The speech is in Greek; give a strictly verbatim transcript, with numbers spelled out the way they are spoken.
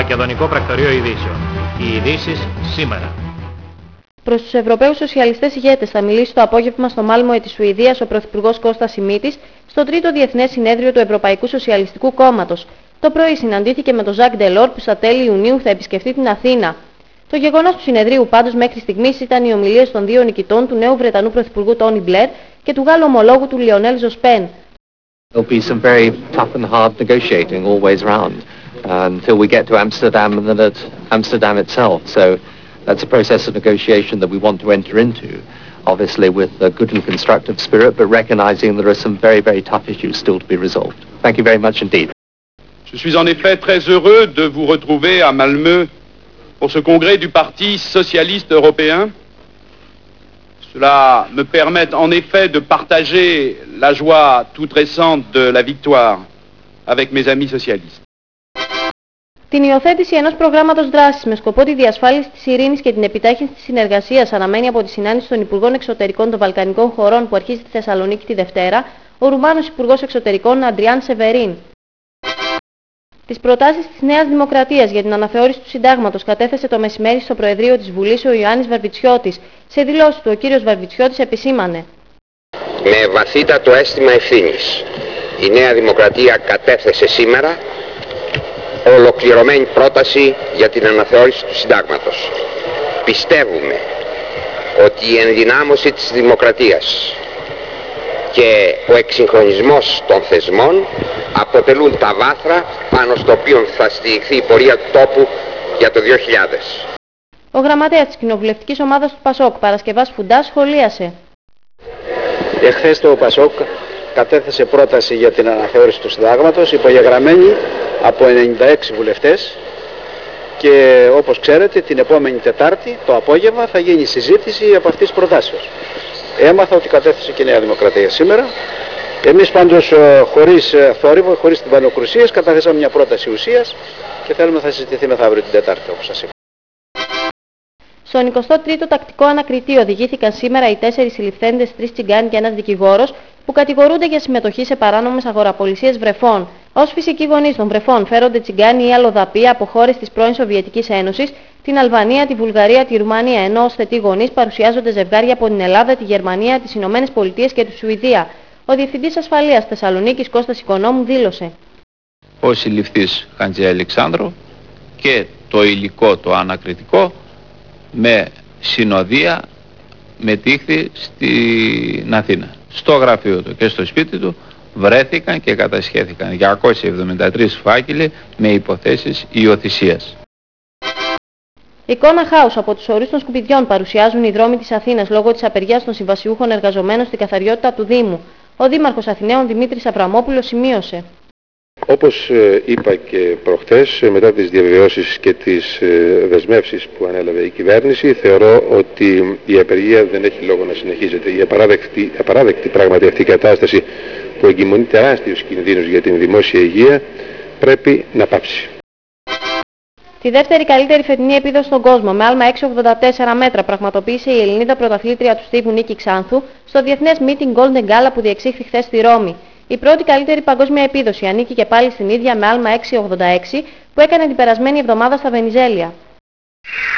Μακεδονικό Πρακτορείο Ειδήσεων. Οι ειδήσεις σήμερα. Προς τους Ευρωπαίους Σοσιαλιστές ηγέτες θα μιλήσει το απόγευμα στο Μάλμοε της Σουηδίας ο Πρωθυπουργός Κώστας Σιμίτης στο τρίτο Διεθνές Συνέδριο του Ευρωπαϊκού Σοσιαλιστικού Κόμματος. Το πρωί συναντήθηκε με τον Ζακ Ντελόρ που στα τέλη Ιουνίου θα επισκεφτεί την Αθήνα. Το γεγονός του συνεδρίου πάντως μέχρι στιγμής ήταν οι ομιλίες των δύο νικητών του νέου Βρετανού Πρωθυπουργού Τόνι Μπλερ και του Γάλλου ομολόγου του Λιονέλ Ζοσπέν. There'll be some very tough and hard negotiating all ways round uh, until we get to Amsterdam and then at Amsterdam itself. So that's a process of negotiation that we want to enter into, obviously with a good and constructive spirit, but recognizing there are some very, very tough issues still to be resolved. Thank you very much indeed. Je suis en effet très heureux de vous retrouver à Malmö pour ce congrès du Parti socialiste européen. Cela me permet en effet de partager la joie toute récente de la victoire avec mes amis socialistes. Την υιοθέτηση ενός προγράμματος δράσης με σκοπό τη διασφάλιση της ειρήνης και την επιτάχυνση της συνεργασίας αναμένει από τη συνάντηση των Υπουργών Εξωτερικών των Βαλκανικών χωρών που αρχίζει στη Θεσσαλονίκη τη Δευτέρα ο Ρουμάνος Υπουργός Εξωτερικών Αντριάν Σεβερίν. Τις προτάσεις της Νέας Δημοκρατίας για την αναθεώρηση του Συντάγματος κατέθεσε το μεσημέρι στο Προεδρείο της Βουλής ο Ιωάννης Βαρβιτσιώτης. Σε δηλώσεις του ο κύριος Βαρβιτσιώτης επισήμανε: Με βαθύτατο αίσθημα ευθύνης, η Νέα Δημοκρατία κατέθεσε σήμερα ολοκληρωμένη πρόταση για την αναθεώρηση του Συντάγματος. Πιστεύουμε ότι η ενδυνάμωση της δημοκρατίας και ο εξυγχρονισμός των θεσμών αποτελούν τα βάθρα πάνω στο οποίο θα στηριχθεί η πορεία του τόπου για το δύο χιλιάδες. Ο γραμματέας της κοινοβουλευτικής ομάδας του Πασόκ, Παρασκευάς Φουντάς, σχολίασε: Εχθές το Πασόκ κατέθεσε πρόταση για την αναθεώρηση του Συντάγματος, υπογεγραμμένη από ενενήντα έξι βουλευτές, και όπως ξέρετε την επόμενη Τετάρτη το απόγευμα θα γίνει συζήτηση από αυτής της προτάσεως. Έμαθα ότι κατέθεσε και η Νέα Δημοκρατία σήμερα. Εμείς πάντως χωρίς θόρυβο, χωρίς την πανοκρουσίες, καταθέσαμε μια πρόταση ουσίας και θέλουμε θα συζητηθεί μεθαύριο την Τετάρτη, όπως σας είπα. Στο εικοστό τρίτο τακτικό ανακριτή οδηγήθηκαν σήμερα οι τέσσερις συλληφθέντες, τρεις τσιγκάνοι και ένας δικηγόρος που κατηγορούνται για συμμετοχή σε παράνομες αγοραπολισίες βρεφών. Ως φυσικοί γονείς των βρεφών φέρονται τσιγκάνοι ή αλλοδαποί από χώρες της πρώην Σοβιετικής Ένωσης, την Αλβανία, τη Βουλγαρία, τη Ρουμανία, ενώ ως θετοί γονείς παρουσιάζονται ζευγάρια από την Ελλάδα, τη Γερμανία, τις Ηνωμένες Πολιτείες και τη Σουηδία. Ο Διευθυντής Ασφαλείας Θεσσαλονίκης Κώστας Οικονόμου δήλωσε: Ο συλληφθής Χαντζη Αλεξάνδρου και το υλικό το ανακριτικό με συνοδεία μετήχθη στην Αθήνα. Στο γραφείο του και στο σπίτι του βρέθηκαν και κατασχέθηκαν διακόσιοι εβδομήντα τρεις φάκελοι με υποθέσεις υιοθυσίας. Εικόνα χάους από τους ορούς των σκουπιδιών παρουσιάζουν οι δρόμοι της Αθήνας λόγω της απεργίας των συμβασιούχων εργαζομένων στην καθαριότητα του Δήμου. Ο Δήμαρχος Αθηναίων Δημήτρης Αβραμόπουλος σημείωσε: Όπως είπα και προχτές, μετά τις διαβεβαιώσεις και τις δεσμεύσεις που ανέλαβε η κυβέρνηση, θεωρώ ότι η απεργία δεν έχει λόγο να συνεχίζεται. Η απαράδεκτη, απαράδεκτη πράγματι αυτή η κατάσταση που εγκυμονεί τεράστιους κινδύνους για την δημόσια υγεία πρέπει να πάψει. Τη δεύτερη καλύτερη φετινή επίδοση στον κόσμο με άλμα έξι κόμμα ογδόντα τέσσερα μέτρα πραγματοποίησε η Ελληνίδα πρωταθλήτρια του στίβου Νίκη Ξάνθου στο διεθνές meeting Golden Gala που διεξήχθη χθες στη Ρώμη. Η πρώτη καλύτερη παγκόσμια επίδοση ανήκει και πάλι στην ίδια με άλμα έξι κόμμα ογδόντα έξι που έκανε την περασμένη εβδομάδα στα Βενιζέλια.